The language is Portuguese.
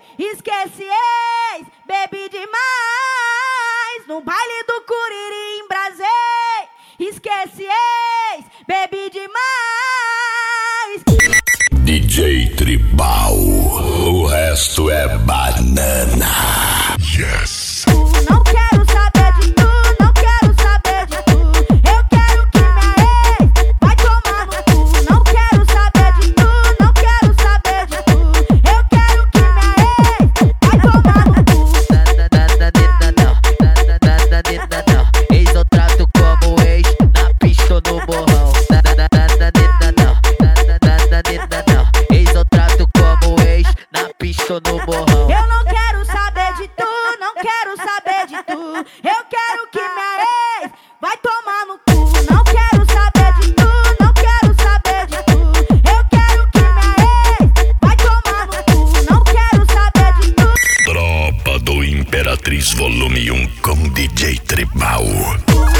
esquece ex, bebi demais no baile do Curiri em Brasília. Esquece ex, bebi demais. DJ Tribal, o resto é banana. Yes. Não quero saber de tu, não quero saber de tu. Eu quero que minha ex vai tomar no cu. Não quero saber de tu, não quero saber de tu. Eu quero que minha ex vai tomar no cu. Ex eu trato como ex, na pista ou no morrão. Ex eu trato como ex, na pista ou no morrão. Eu não quero saber de tu, não quero saber de tu. Eu quero que minha ex vai tomar no cu. Não quero saber de tu, não quero saber de tu. Eu quero que minha ex vai tomar no cu. Não quero saber de tu. Tropa do Imperatriz Volume 1 com DJ Tribal.